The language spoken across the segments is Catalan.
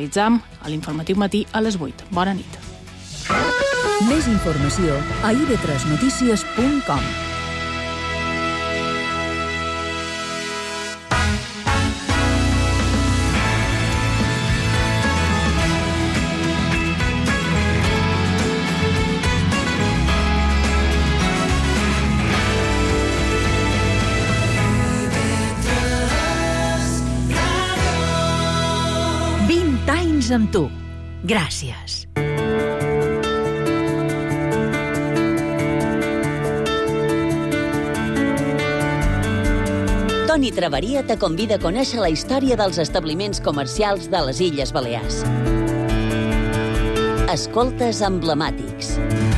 actualitzam a l'Informatiu Matí a les 8. Bona nit. Més informació a ib3notícies.com. Amb tu. Gràcies. Toni Traveria te convida a conèixer la història dels establiments comercials de les Illes Balears. Escoltes emblemàtics.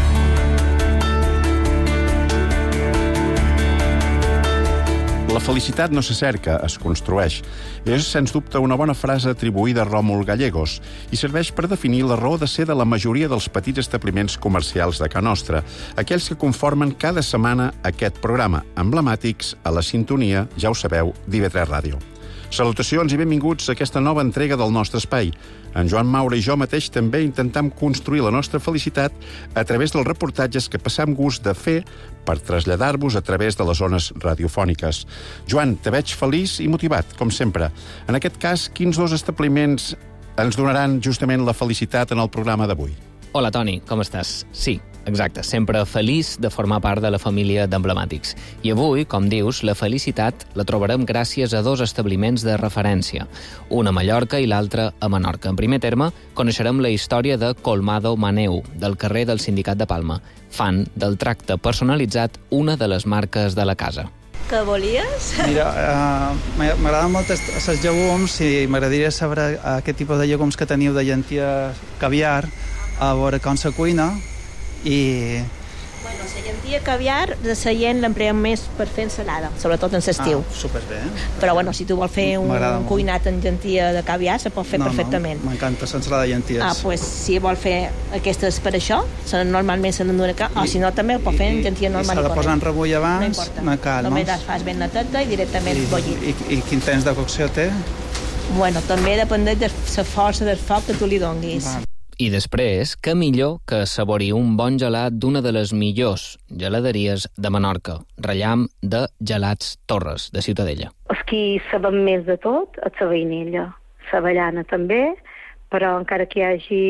La felicitat no se cerca, es construeix. És, sens dubte, una bona frase atribuïda a Ròmul Gallegos i serveix per definir la raó de ser de la majoria dels petits establiments comercials de Ca Nostra, aquells que conformen cada setmana aquest programa, emblemàtics a la sintonia, ja ho sabeu, d'IV3 Ràdio. Salutacions i benvinguts a aquesta nova entrega del nostre espai. En Joan Maura i jo mateix també intentam construir la nostra felicitat a través dels reportatges que passam gust de fer per traslladar-vos a través de les zones radiofòniques. Joan, te veig feliç i motivat, com sempre. En aquest cas, quins dos establiments ens donaran justament la felicitat en el programa d'avui? Hola, Toni, com estàs? Sí, exacte, sempre feliç de formar part de la família d'Emblemàtics. I avui, com dius, la felicitat la trobarem gràcies a dos establiments de referència, un a Mallorca i l'altre a Menorca. En primer terme, coneixerem la història de Colmado Maneu, del carrer del Sindicat de Palma. Fan del tracte personalitzat una de les marques de la casa. Què volies? Mira, m'agraden molt els llegums i m'agradaria saber aquest tipus de llegums que teniu de llenties caviar, a veure com se cuina i... Bueno, la llentia caviar de la lent l'emprem més per fer ensalada, sobretot en l'estiu. Superbé. Però bueno, si tu vols fer un cuinat en llentia de caviar, se pot fer perfectament. No, m'encanta l'ensalada de llenties. Pues si vols fer aquestes per això, normalment se n'endura o si no també ho pot fer en llentia normal. I s'ha de posar en rebull abans? No importa, només les fas ben neteta i directament bullit. I quin temps de cocció té? Bueno, també depèn de la força del foc que tu li donguis. I després, què millor que saborir un bon gelat d'una de les millors geladeries de Menorca, Rellam de Gelats Torres, de Ciutadella. Els qui sabem més de tot, és la vainilla. L'avellana també, però encara que hi hagi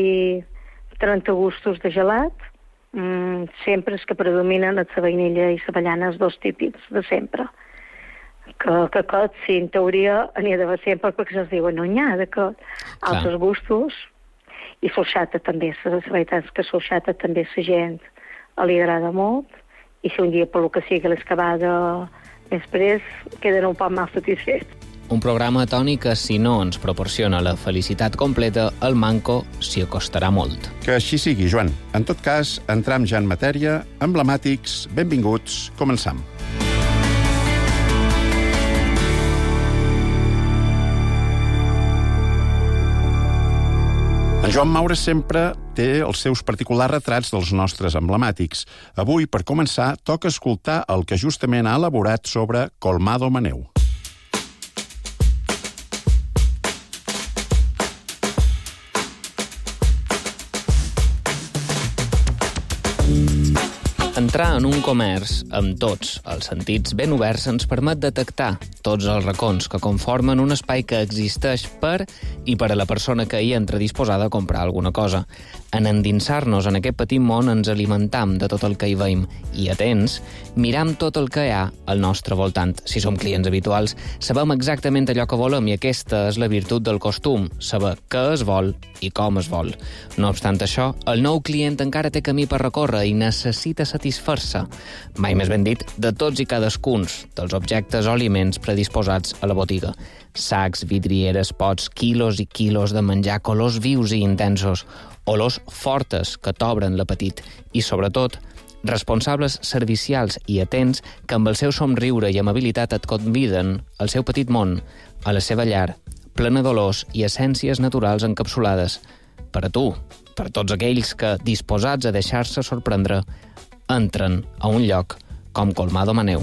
30 gustos de gelat, sempre els que predominen és la vainilla i l'avellana, els dos típics de sempre. Que aquest, sí, en teoria, n'hi ha d'haver sempre perquè se'ls diuen no n'hi ha d'aquest. Altres gustos... I solxata també, la veritat és que solxata també la gent li agrada molt i si un dia per lo que sigui l'excavada després queden un poc mal satisfets. Un programa, Toni, que si no ens proporciona la felicitat completa, el manco s'hi acostarà molt. Que així sigui, Joan. En tot cas, entram ja en matèria. Emblemàtics, benvinguts, començam. En Joan Maura sempre té els seus particulars retrats dels nostres emblemàtics. Avui, per començar, toca escoltar el que justament ha elaborat sobre Colmado Maneu. Entrar en un comerç amb tots els sentits ben oberts ens permet detectar tots els racons que conformen un espai que existeix per i per a la persona que hi entra disposada a comprar alguna cosa. En endinsar-nos en aquest petit món ens alimentam de tot el que hi veiem i, atents, miram tot el que hi ha al nostre voltant. Si som clients habituals, sabem exactament allò que volem i aquesta és la virtut del costum, saber què es vol i com es vol. No obstant això, el nou client encara té camí per recórrer i necessita satisfer-se, mai més ben dit, de tots i cadascuns dels objectes o aliments predisposats a la botiga. Sacs, vidrieres, pots, quilos i quilos de menjar, colors vius i intensos, olors fortes que t'obren l'apetit i, sobretot, responsables servicials i atents que amb el seu somriure i amabilitat et conviden al seu petit món, a la seva llar, plena d'olors i essències naturals encapsulades. Per a tu, per tots aquells que, disposats a deixar-se sorprendre, entren a un lloc com Colmado Maneu.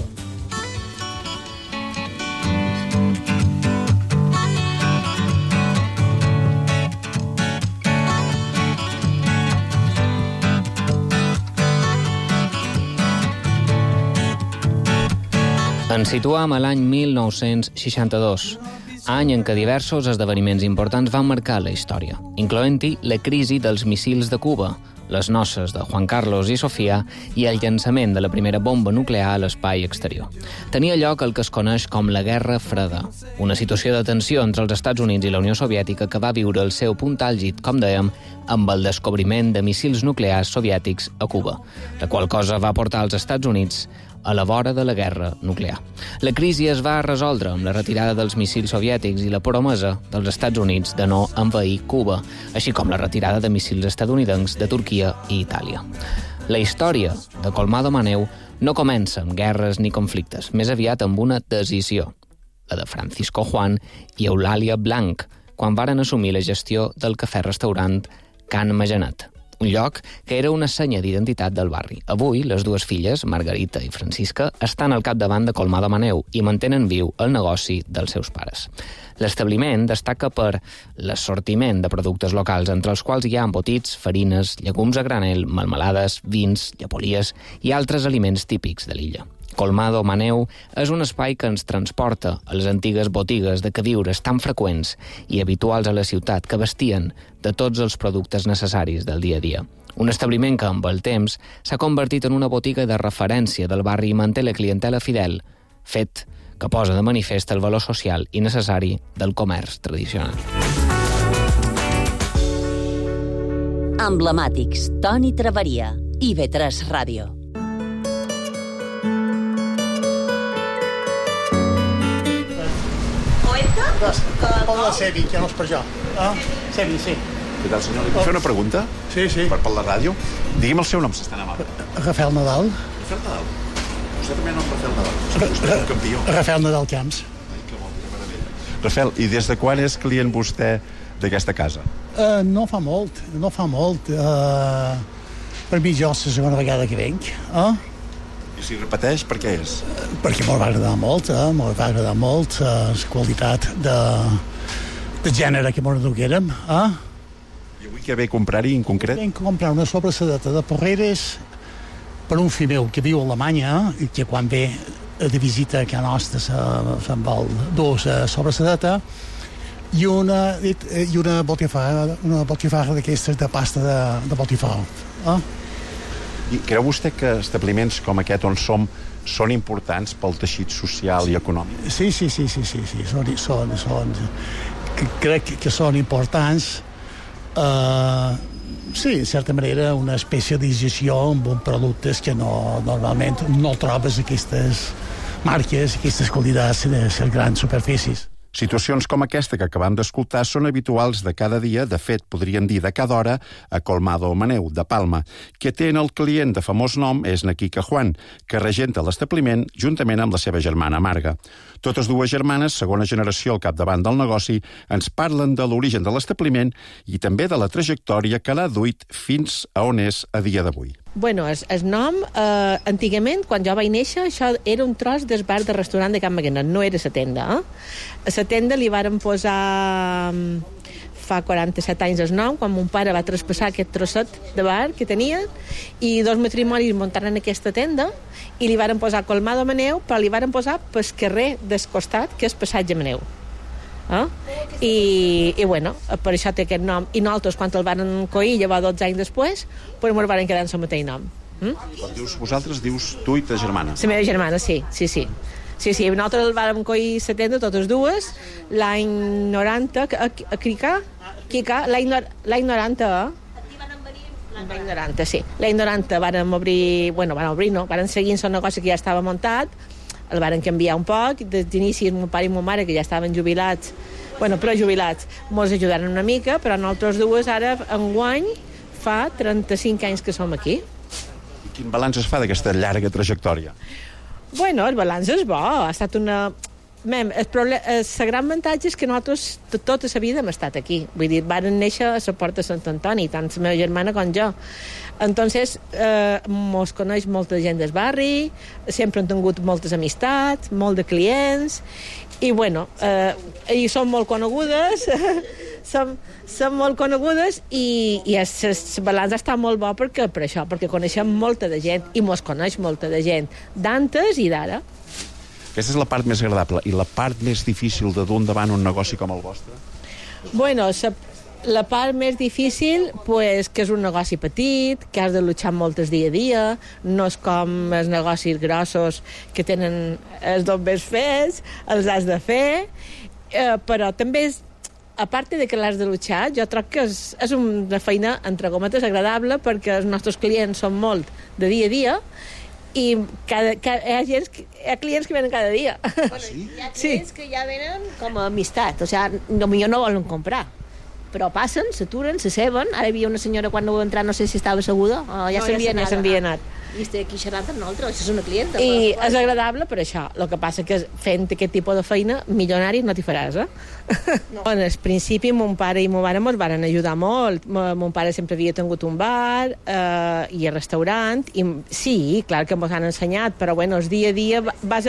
Ens situam a l'any 1962, any en què diversos esdeveniments importants van marcar la història, incloent-hi la crisi dels missils de Cuba, les noces de Juan Carlos i Sofia i el llançament de la primera bomba nuclear a l'espai exterior. Tenia lloc el que es coneix com la Guerra Freda, una situació de tensió entre els Estats Units i la Unió Soviètica que va viure el seu punt àlgid, com dèiem, amb el descobriment de missils nuclears soviètics a Cuba, la qual cosa va portar als Estats Units a la vora de la guerra nuclear. La crisi es va resoldre amb la retirada dels missils soviètics i la promesa dels Estats Units de no envair Cuba, així com la retirada de missils estatunidencs de Turquia i Itàlia. La història de Colmado Maneu no comença amb guerres ni conflictes, més aviat amb una decisió, la de Francisco Juan i Eulàlia Blanc, quan varen assumir la gestió del cafè-restaurant Can Magenet, un lloc que era una senya d'identitat del barri. Avui, les dues filles, Margarita i Francisca, estan al capdavant de Colmado Maneu i mantenen viu el negoci dels seus pares. L'establiment destaca per l'assortiment de productes locals, entre els quals hi ha embotits, farines, llegums a granel, melmelades, vins, llepolies i altres aliments típics de l'illa. Colmado Maneu és un espai que ens transporta a les antigues botigues de queviures tan freqüents i habituals a la ciutat que vestien de tots els productes necessaris del dia a dia. Un establiment que, amb el temps, s'ha convertit en una botiga de referència del barri i manté la clientela fidel, fet que posa de manifest el valor social i necessari del comerç tradicional. Emblemàtics, Toni Traveria, IB3 Ràdio. Hola, Sebi, que no és per jo. Sebi, sí. Què tal, senyor? Li puc fer una pregunta? Sí, sí. Per la ràdio? Digui'm el seu nom, si està amable. Rafael Nadal. Rafael Nadal? Vostè també nom Rafael Nadal. Vostè és un campió. Rafael Nadal Camps. Ai, que bo, que meravella. Rafael, i des de quan és client vostè d'aquesta casa? No fa molt. Per mi jo és la segona vegada que venc. I si repeteix, per què és? Perquè m'ho va agradar molt, la qualitat de gènere que m'ho duguérem. I avui què ve a comprar-hi en concret? Venc a comprar una sobrasadeta de porreres per un fill meu que viu a Alemanya i que quan ve de visita a casa nostra se'n vol dur la sobrasadeta i una botifarra d'aquestes de pasta de botifarra. I creu vostè que establiments com aquest on som són importants pel teixit social i econòmic? Sí. Crec que són importants. Sí, en certa manera, una especialització en productes que normalment no trobes aquestes marques, aquestes qualitats de les grans superfícies. Situacions com aquesta que acabam d'escoltar són habituals de cada dia, de fet, podríem dir de cada hora, a Colmado Maneu, de Palma, que té en el client de famós nom és na Quica Juan, que regenta l'establiment juntament amb la seva germana Marga. Totes dues germanes, segona generació al capdavant del negoci, ens parlen de l'origen de l'establiment i també de la trajectòria que l'ha duit fins a on és a dia d'avui. Bueno, el nom, antigament, quan jo vaig néixer, això era un tros del bar de restaurant de Can Maguenet, no era la tenda. A la tenda li varen posar fa 47 anys el nom, quan mon pare va traspassar aquest trosset de bar que tenien, i dos matrimonis muntaren aquesta tenda, i li varen posar Colmado Maneu, però li varen posar pel carrer del costat, que és Passatge Maneu. I bueno, per això té aquest nom. I nosaltres, quan el van coir, llavors 12 anys després, però ens van quedar amb el mateix nom. Vosaltres dius tu i ta germana? La meva germana, sí. Nosaltres el vam coir la tenda, totes dues, l'any 90, a Quica, l'any 90, L'any 90, sí. L'any 90 varen seguir el negoci que ja estava muntat, el varen canviar un poc, d'inici mon pare i mon mare, que ja estaven jubilats, prejubilats, mos ajudaren una mica, però nosaltres dues ara, enguany, fa 35 anys que som aquí. I quin balanç es fa d'aquesta llarga trajectòria? Bueno, el balanç és bo, ha estat una... El gran avantatge és que nosaltres tota la vida hem estat aquí. Vull dir, varen néixer a la Porta de Sant Antoni, tant la meva germana com jo. Entonces, mos coneix molta gent del barri, sempre hem tingut moltes amistats, molt de clients, i bueno, i són molt conegudes, són molt conegudes, i el balanç està molt bo per això, perquè coneixem molta de gent, i mos coneix molta de gent, d'antes i d'ara. Aquesta és la part més agradable. I la part més difícil de dur endavant un negoci com el vostre? Bueno, la part més difícil, pues, que és un negoci petit, que has de luchar moltes dia a dia, no és com els negocis grossos que tenen els bombers fets, els has de fer, però també és, a part de que l'has de luchar, jo troc que és una feina, entre gometes, agradable, perquè els nostres clients són molt de dia a dia, i hi ha clients que venen cada dia. Sí? Hi ha clients que ja venen com a amistat, o sigui, potser no volen comprar, però passen, s'aturen, se ceben. Ara hi havia una senyora quan no va entrar, no sé si estava asseguda, ja s'havia anat. I estic aquí xerrant amb nosaltres, això és una clienta. I és agradable per això. El que passa que fent aquest tipus de feina, milionari no t'hi faràs, No. En el principi, mon pare i mon mare ens van ajudar molt. Mon pare sempre havia tingut un bar i el restaurant. I, sí, clar que ens han ensenyat, però bueno, el dia a dia vas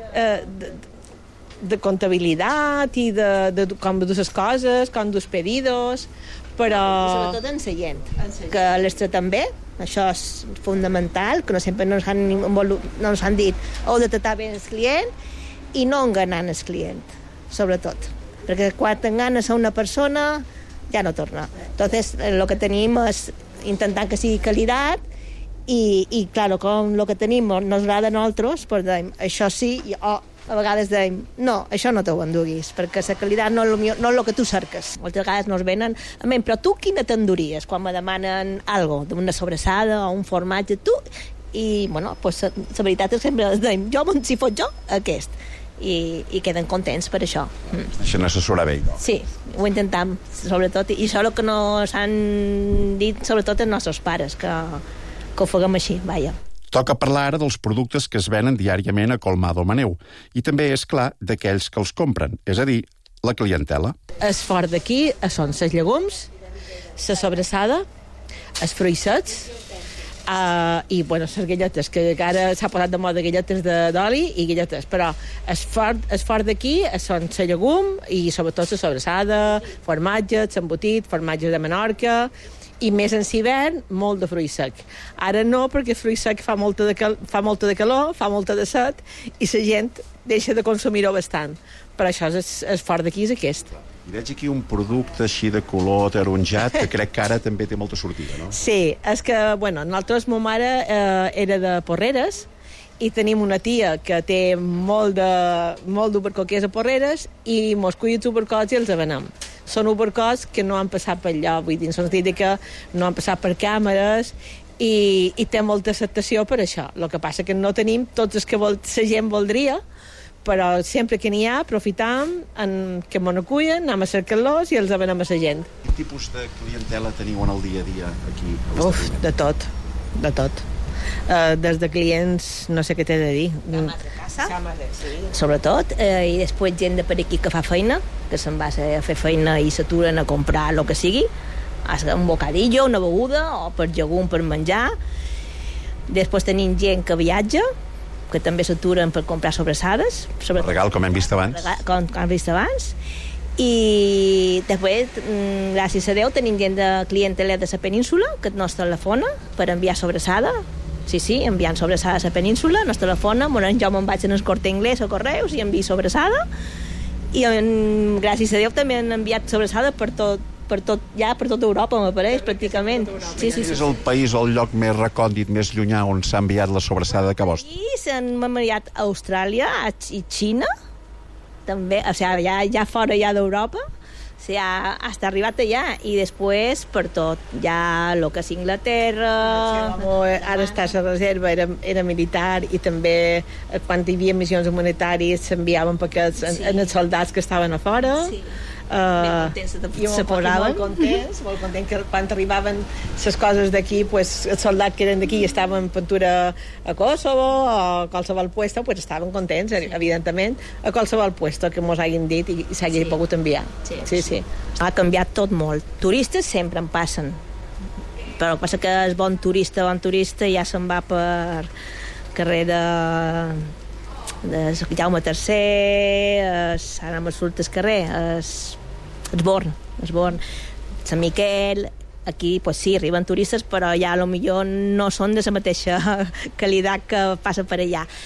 de comptabilitat i de com dus les coses, com dus pedidos, però... I sobretot ensenyant, que l'estre també, això és fundamental, que no sempre no ens han dit heu de tratar bé el client i no enganyant el client, sobretot. Perquè quan t'enganes a una persona ja no torna. Entonces, el que tenim és intentar que sigui qualitat i claro, com el que tenim no ens agrada a nosaltres, pues dèiem, això sí, a vegades dèiem, no, això no t'ho enduguis, perquè la qualitat no és el que tu cerques. Moltes vegades nos venen, però tu quina t'enduries? Quan me demanen algo, d'una sobrassada o un formatge, tu... I, bueno, pues, la veritat és que sempre dèiem, si fos jo, aquest. I queden contents per això. Això n'assessora bé. Sí, ho intentem, sobretot, i això és el que nos han dit, sobretot els nostres pares, que ho faguem així, vaja. Toca parlar ara dels productes que es venen diàriament a Colmado Maneu i també, és clar, d'aquells que els compren, és a dir, la clientela. El fort d'aquí són els llegums, la sobrassada, els fruits secs i, bueno, les galletes, que ara s'ha posat de moda galletes d'oli i galletes, però el fort d'aquí són el llegum i sobretot la sobrassada, formatges, embotit, formatges de Menorca, i més en hivern, molt de fruit sec. Ara no, perquè el fruit sec fa molta de calor, fa molta de set, i la gent deixa de consumir-ho bastant. Per això el fort d'aquí és aquest. I veig aquí un producte així de color taronjat, que crec que ara també té molta sortida, no? Sí, és que, bueno, nosaltres, ma mare era de Porreres, i tenim una tia que té molt d'ubercoquers a Porreres, i mos cuida els ubercocs i els venem. Són ubercocs que no han passat per allò, vull dir, en el sentit que no han passat per càmeres i té molta acceptació per això. El que passa que no tenim tots els que la gent voldria, però sempre que n'hi ha, aprofitam que m'ho acullen, anem a cercar-los i els venem a la gent. Quin tipus de clientela teniu en el dia a dia aquí? Uf, de tot. Des de clients, no sé què t'he de dir. Sobretot, i després gent de per aquí que fa feina, que se'n va a fer feina i s'aturen a comprar el que sigui, un bocadillo, una beguda, o per llegum, per menjar. Després tenim gent que viatja, que també s'aturen per comprar sobrassades. Regal, com hem vist abans. I després, gràcies a Déu, tenim gent de clientela de la península que nos telefona per enviar sobrassada. Sí, enviant sobrassada a la península, nos telefona, jo me'n vaig en el Corte Inglés o Correus i envio sobrassada. I gràcies a Déu també han enviat sobrassada per tot Europa, m'apareix, pràcticament. Sí. És el país o el lloc més recòndit, més llunyà, on s'ha enviat la sobrassada que vostre? I s'han enviat a Austràlia i Xina, també, o sigui, ja fora d'Europa, o sigui, hasta arribat allà, i després per tot, ja el que és Inglaterra... Ara està a la reserva, era militar, i també quan hi havia missions humanitàries s'enviaven paquets als soldats que estaven a fora. Sí. Molt contents que quan arribaven les coses d'aquí, pues, els soldats que eren d'aquí i estaven en pintura a Kosovo o a qualsevol puesto, pues estaven contents, evidentment, a qualsevol puesto que mos hagin dit i s'hagi pogut enviar. Sí. Ha canviat tot molt. Turistes sempre en passen, però el que passa que el bon turista ja se'n va per carrer de Jaume III, ara me surt el carrer, el Born, Sant Miquel. Aquí, pues sí, arriben turistes, però ja potser no són de la mateixa qualitat que passa per allà.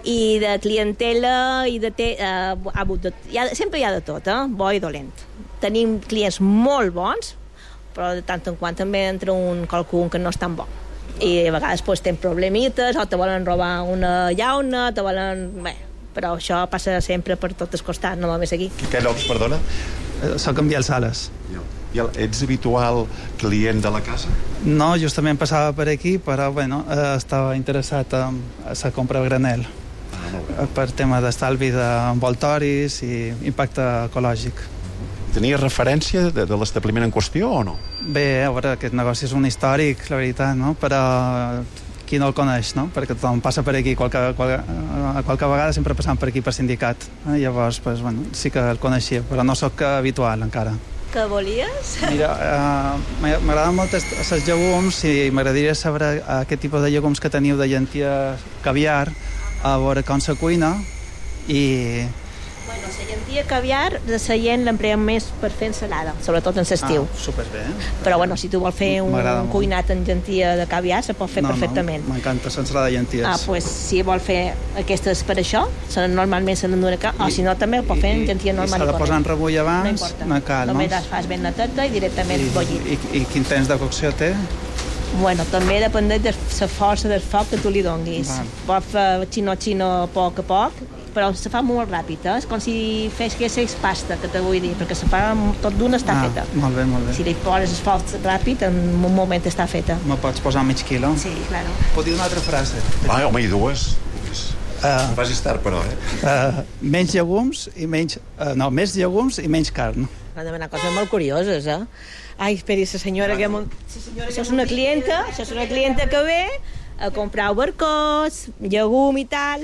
I de clientela i sempre hi ha de tot, bo i dolent. Tenim clients molt bons, però de tant en quant també entra qualcun que no és tan bo. I a vegades tenen problemites, o te volen robar una llauna, però això passa sempre per tot el costat, no només aquí. Què noms, perdona? Soc en Biel Sales. I ets habitual client de la casa? No, justament passava per aquí, però estava interessat en la compra a granel. Per tema d'estalvi d'envoltoris i impacte ecològic. Tenies referència de l'establiment en qüestió o no? Bé, a veure, aquest negoci és un històric, la veritat, no? Però qui no el coneix, no? Perquè tothom passa per aquí, qualque vegada sempre passant per aquí per sindicat. Llavors, sí que el coneixia, però no sóc habitual encara. Què volies? Mira, m'agraden molt els llegums i m'agradaria saber aquest tipus de llegums que teniu de llentia caviar, a veure com se cuina i... Bueno, la llentia caviar de la lent l'emprem més per fer ensalada, sobretot en l'estiu. Superbé. Però si tu vols fer un cuinat en llentia de caviar, se pot fer perfectament. No, m'encanta l'ensalada de llenties. Doncs si vol fer aquestes per això, normalment se n'endura o si no també ho pot fer en llentia normal. I s'ha de posar en rebull abans? No importa. Només les fas ben neteta i directament bullit. I quin temps de cocció té? Bueno, també depèn de la força del foc que tu li donguis. Pot fer xino a poc, però se fa molt ràpid, és com si fessis pasta, que te vull dir, perquè se fa tot d'una està feta. Molt bé, molt bé. Si li poses el foc ràpid, en un moment està feta. Me pots posar mig quilo? Sí, clar. Pot dir una altra frase? Home, i dues. No facis tard, però, menys llegums i menys... més llegums i menys carn. Van demanar coses molt curioses, Ai, esperi, la senyora que... Això és una clienta que ve a comprar barcots, llegum i tal,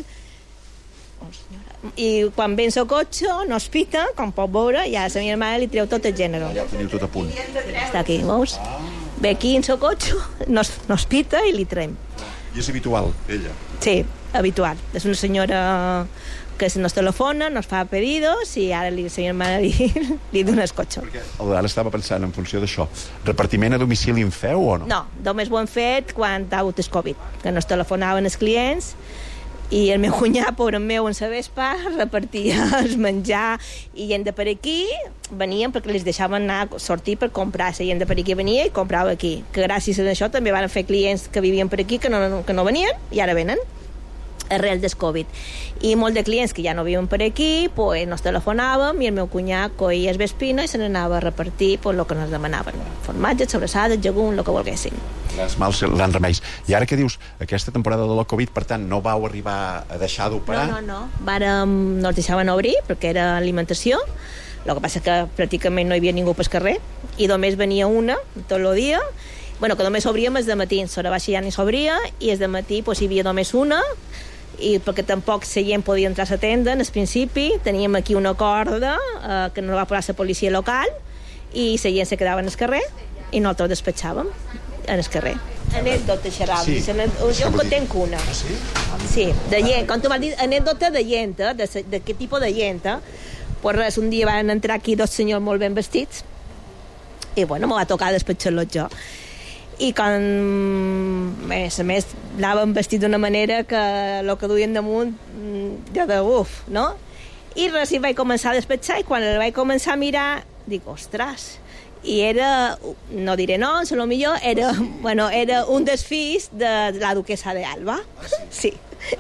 i quan ve en el cotxe no es pita, com pot veure, i a la meva mare li treu tot el gènere. Ja ho teniu tot a punt. Està aquí, veus? Ve aquí en el cotxe, no es pita i li trem. I és habitual, ella? Sí, habitual. És una senyora que nos telefona, nos fa pedidos i ara la senyora mare li dona el cotxe. Ara estava pensant en funció d'això. Repartiment a domicili en feu o no? No, només ho hem fet quan ha hagut el Covid, que nos telefonaven els clients i el meu cunyat, pobre meu, en la vespa, repartia el menjar i gent de per aquí venien perquè els deixaven anar sortir per comprar. La gent de per aquí venia i comprava aquí. Que gràcies a això també van fer clients que vivien per aquí que no venien i ara venen arrel del Covid. I molts de clients que ja no viuen per aquí, pues nos telefonàvem i el meu cunyat coïa el vespino i se n'anava a repartir el que nos demanaven. Formatges, sobrassades, llegum, el que volguessin. Les mals seran remeis. I ara què dius? Aquesta temporada de la Covid, per tant, no vau arribar a deixar d'operar? No. No ens deixaven obrir perquè era alimentació. El que passa que pràcticament no hi havia ningú pel carrer i només venia una tot el dia. Que només obríem els de matí, l'hora baixa ja ni s'obria i els de matí hi havia només una i perquè tampoc la gent podia entrar a la tenda en el principi, teníem aquí una corda que nos va posar la policia local i la gent se quedava en el carrer i nosaltres despatxàvem en el carrer. Anècdota, Xeraldi, jo en tenc una. Sí, de gent, com tu m'has dit, anècdota de gent, d'aquest tipus de gent. Pues res, un dia van entrar aquí dos senyors molt ben vestits i me va tocar despatxar-los jo. I quan a més anàvem vestit d'una manera que el que duien damunt jo de no? I res, i vaig començar a despatxar i quan el vaig començar a mirar dic, ostres, i era, no diré noms, a lo millor era un dels fills de la duquesa de Alba. Sí.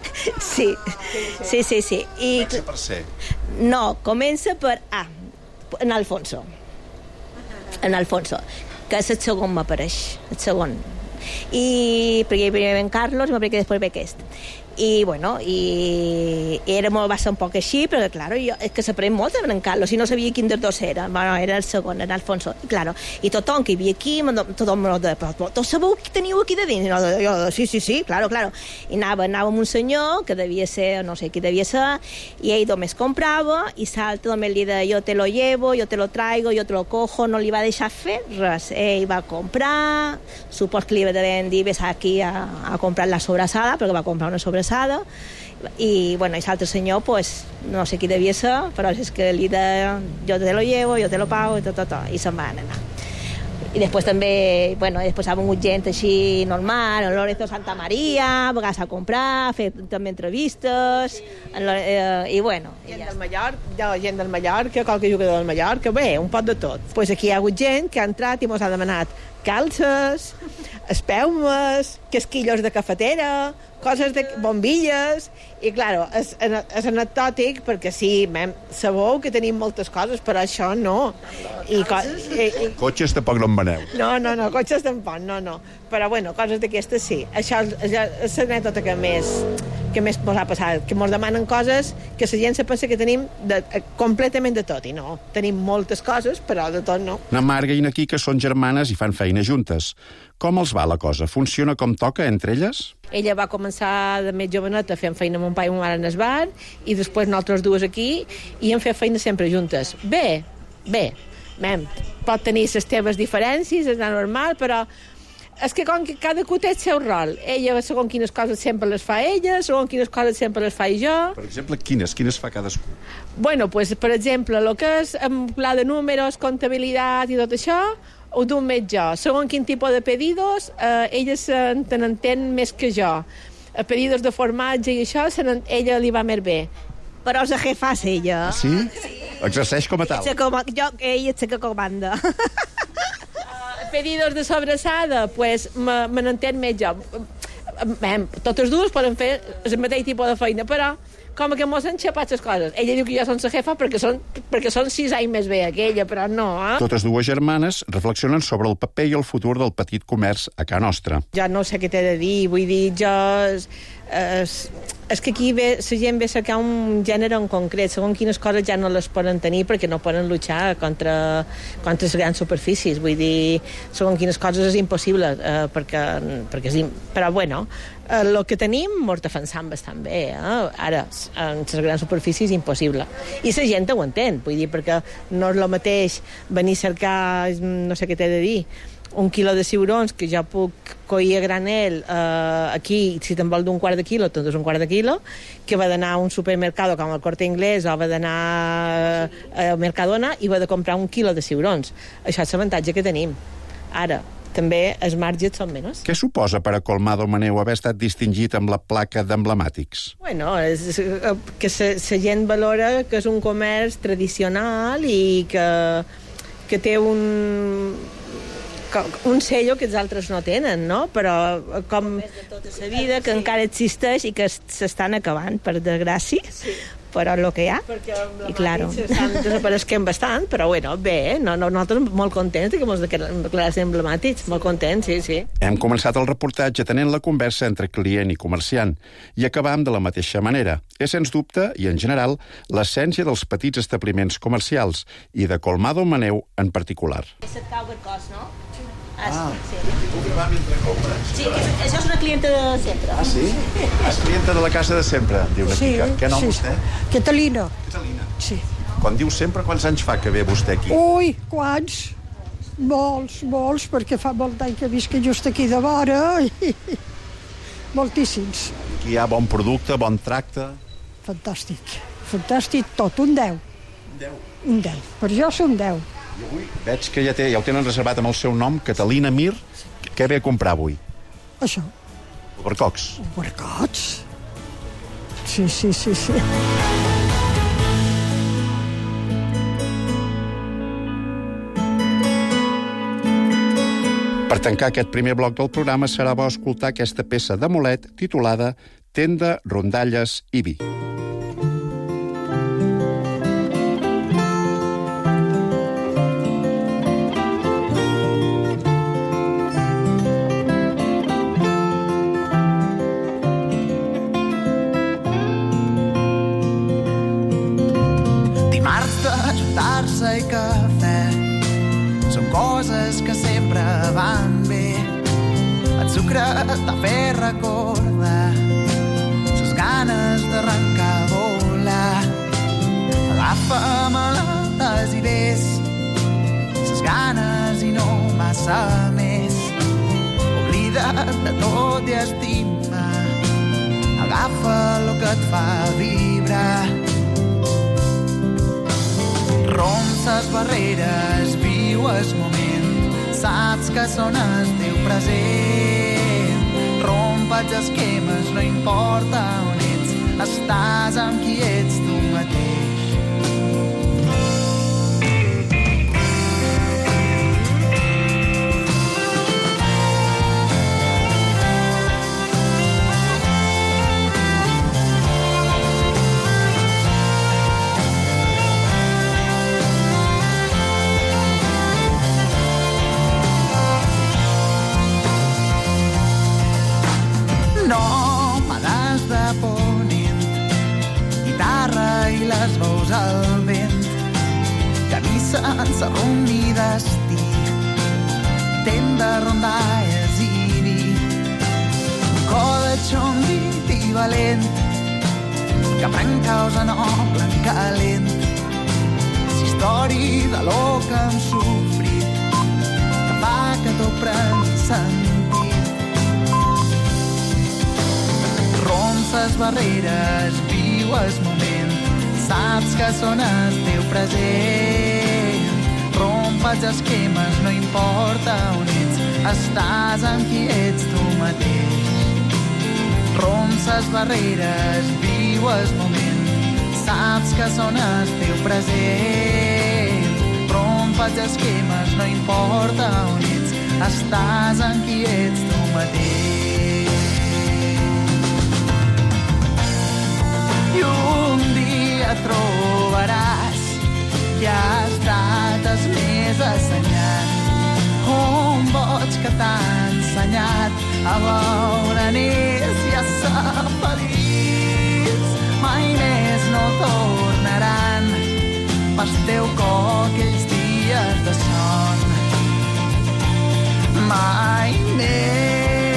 I, comença per C? No, comença per A, en Alfonso, que és el segon m'apareix, el segon. I perquè primer ven Carlos, perquè després ve aquest. I era va ser un poc així, però clar, és que s'aprèn molt de en Carlos i no sabia quin dels dos era. Era el segon, era Alfonso. I tothom que hi havia aquí, tothom me deia, però tots sabeu qui teniu aquí de dins? I jo, sí, claro. I anava amb un senyor, que devia ser, no sé qui devia ser, i ell només comprava, i l'altre només li deia, jo te lo llevo, yo te lo traigo, yo te lo cojo, no li va deixar fer res. Ell va comprar, supos que li va d'haver dit, ves aquí a comprar la sobrassada, perquè va comprar una sobrassada, i l'altre senyor, pues, no sé qui devia ser, però és que li deia, jo te lo llevo, yo te lo pago, i tot, i se'n van anar. I després també, bueno, després ha vengut gent així normal, en Lorenzo Santa Maria, a vegades a comprar, a fer també entrevistes, i bueno... Gent del Mallorca, qualque jugador del Mallorca, bé, un pot de tot. Pues aquí hi ha hagut gent que ha entrat i mos ha demanat calces, espeumes, casquillos de cafetera, coses de bombilles, i, claro, és anecdòtic perquè sí, sabeu que tenim moltes coses, però això no. Cotxes tampoc no en veneu. No, cotxes tampoc, no. Però, bueno, coses d'aquestes sí. Això és l'anècdota que més mos ha passat, que mos demanen coses que la gent se pensa que tenim completament de tot, i no. Tenim moltes coses, però de tot no. Na Marga i na Quica són germanes i fan feina juntes. Com els va la cosa? Funciona com toca entre elles? Ella va començar de més joveneta fent feina amb mon pare i mon mare en el bar, i després nosaltres dues aquí, i hem fet feina sempre juntes. Bé. Pot tenir les teves diferències, és normal, però és que com que cadascú té el seu rol. Ella, segons quines coses sempre les fa ella, segons quines coses sempre les faig jo. Per exemple, quines fa cadascú? Bueno, pues, per exemple, el que és pla de números, comptabilitat i tot això, ho duc més jo. Segons quin tipus de pedidos, ella n'entén més que jo. Pedidos de formatge i això, ella li va més bé. Però la jefa és ella. Sí? Exerceix com a tal. Ella és la que comanda. Pedidos de sobrassada, pues me n'entén més jo. Totes dues poden fer el mateix tipus de feina, però com que mos han xapat les coses. Ella diu que jo són la jefa perquè són 6 anys més bé que ella, però no. Totes dues germanes reflexionen sobre el paper i el futur del petit comerç a casa nostra. Jo no sé què t'he de dir, vull dir, és que aquí la gent ve a cercar un gènere en concret, segons quines coses ja no les poden tenir perquè no poden luchar contra les grans superfícies, vull dir, segons quines coses és impossible, però bueno, el que tenim mos defensam bastant bé, ara, en les grans superfícies impossible, i la gent ho entén, vull dir, perquè no és el mateix venir a cercar, no sé què t'he de dir, 1 quilo de ciurons que jo puc coir a granel aquí, si te'n vol d'un quart de quilo, tens un quart de quilo, que va d'anar a un supermercat com el Corte Inglés o va d'anar al Mercadona i va de comprar 1 quilo de ciurons. Això és l'avantatge que tenim. Ara, també els marges són menys. Què suposa per a Colmado Maneu haver estat distingit amb la placa d'emblemàtics? Bueno, és que la gent valora que és un comerç tradicional i que té un sello que els altres no tenen, no? Però com de tota la vida, que encara existeix i que s'estan acabant, per desgràcia, però el que hi ha. I claro, estan desapareixent bastant, però bueno, bé, nosaltres molt contents que ens declarats emblemàtics, molt contents, sí. Hem començat el reportatge tenint la conversa entre client i comerciant i acabam de la mateixa manera. És, sens dubte, i en general, l'essència dels petits establiments comercials i de Colmado Maneu en particular. Se't cau el cos, no? Sí. Tu que va mentre compres. Sí, això és una clienta de sempre. Ah, sí? És clienta de la casa de sempre, diu la Quica. Què nom vostè? Catalina. Sí. Quan diu sempre, quants anys fa que ve vostè aquí? Ui, quants? Molts, perquè fa molt d'any que visc just aquí de vora. Moltíssims. Aquí hi ha bon producte, bon tracte. Fantàstic tot, un 10. Un 10. Per jo és un 10. I avui veig que ja ho tenen reservat amb el seu nom, Catalina Mir. Què ve a comprar avui? Això. Albercocs. Albercocs? Sí. Per tancar aquest primer bloc del programa serà bo escoltar aquesta peça de Molet titulada Tenda, rondalles i vi. I cafè són coses que sempre van bé. El sucre t'ha fet recordar les ganes d'arrencar a volar. Agafa-me les idees, les ganes i no massa més. Oblida't de tot i estima, agafa el que et fa vibrar. Romp les barreres, viu el moment, saps que són el teu present. Rompes esquemes, no importa on ets, estàs amb qui ets tu mateix. Les veus al vent, camí sense rumb ni destí, tenda, rondalles i vi, un cor de xongit i valent, que pren causa noble en calent, si història de lo que hem sofrit, que fa que tot prengui sentit. Romps les barreres, viu el moment, saps que són el teu present. Rompes esquemes, no importa on ets, estàs amb qui ets tu mateix. Romps les barreres, viu el moment, saps que són el teu present. Rompes esquemes, no importa on ets, estàs amb qui ets tu mateix. I un dia trobaràs que ha estat el més assenyat, un boig que t'ha ensenyat a veure neix i a ser feliç. Mai més no tornaran pel teu cor aquells dies de son. Mai més.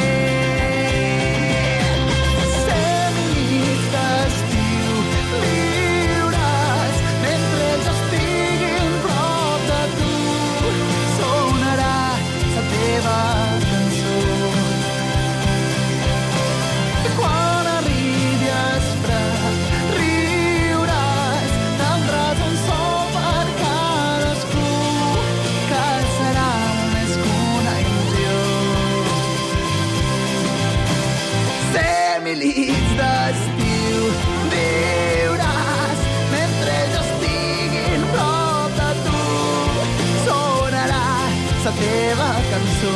Milits d'estiu viuràs mentre jo estiguin prop de tu. Sonarà la teva cançó.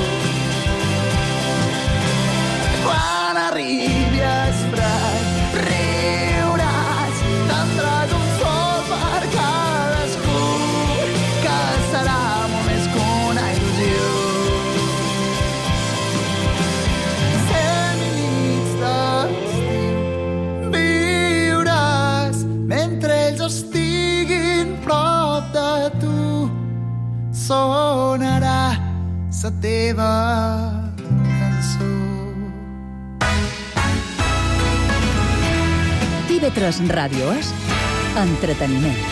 Quan arribi el fred riuràs, tindràs un sol per cadascú, que serà molt més que una il·lusió. Sonarà la teva cançó. TV3 Ràdio és entreteniment.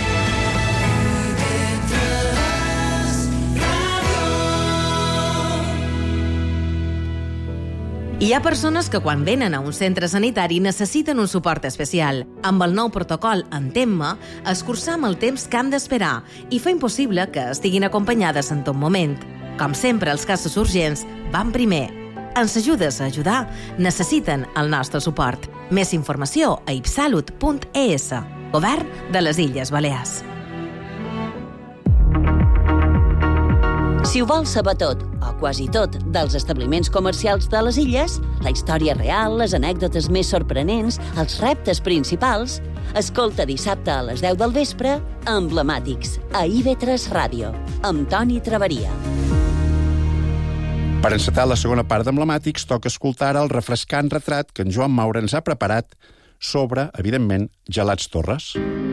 Hi ha persones que quan venen a un centre sanitari necessiten un suport especial. Amb el nou protocol Entén-me, escurçam el temps que han d'esperar i fa impossible que estiguin acompanyades en tot moment. Com sempre, els casos urgents van primer. Ens ajudes a ajudar? Necessiten el nostre suport. Més informació a ipsalut.es. Govern de les Illes Balears. Si ho vols saber tot, o quasi tot, dels establiments comercials de les illes, la història real, les anècdotes més sorprenents, els reptes principals, escolta dissabte a les 10 del vespre Emblemàtics, a IB3 Ràdio, amb Toni Traveria. Per encetar la segona part d'Emblemàtics, toca escoltar el refrescant retrat que en Joan Maura ens ha preparat sobre, evidentment, Gelats Torres.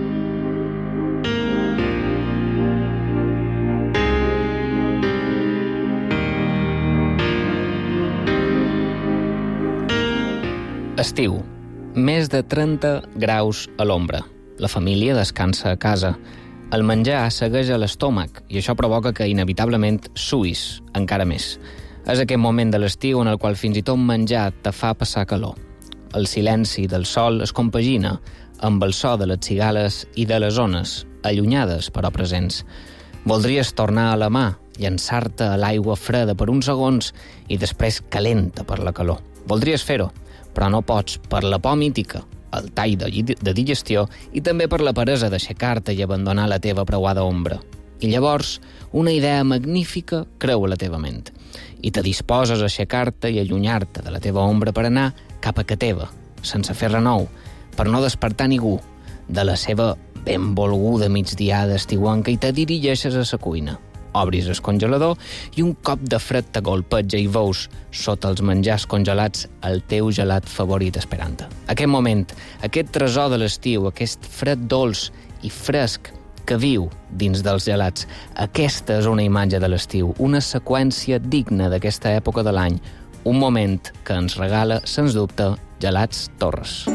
Estiu. Més de 30 graus a l'ombra. La família descansa a casa. El menjar segueix a l'estómac i això provoca que inevitablement suïs encara més. És aquest moment de l'estiu en el qual fins i tot menjar te fa passar calor. El silenci del sol es compagina amb el so de les cigales i de les ones, allunyades però presents. Voldries tornar a la mà llançar-te a l'aigua freda per uns segons i després calenta per la calor. Voldries fer-ho, però no pots per la por mítica, el tall de digestió i també per la peresa d'aixecar-te i abandonar la teva preuada ombra. I llavors, una idea magnífica creua la teva ment i te disposes a aixecar-te i allunyar-te de la teva ombra per anar cap a ca teva, sense fer renou, per no despertar ningú de la seva benvolguda migdiada estiuenca i te dirigeixes a la cuina. Obris el congelador i un cop de fred te golpeja i veus, sota els menjars congelats, el teu gelat favorit esperant-te. Aquest moment, aquest tresor de l'estiu, aquest fred dolç i fresc que viu dins dels gelats, aquesta és una imatge de l'estiu, una seqüència digna d'aquesta època de l'any, un moment que ens regala, sens dubte, Gelats Torres.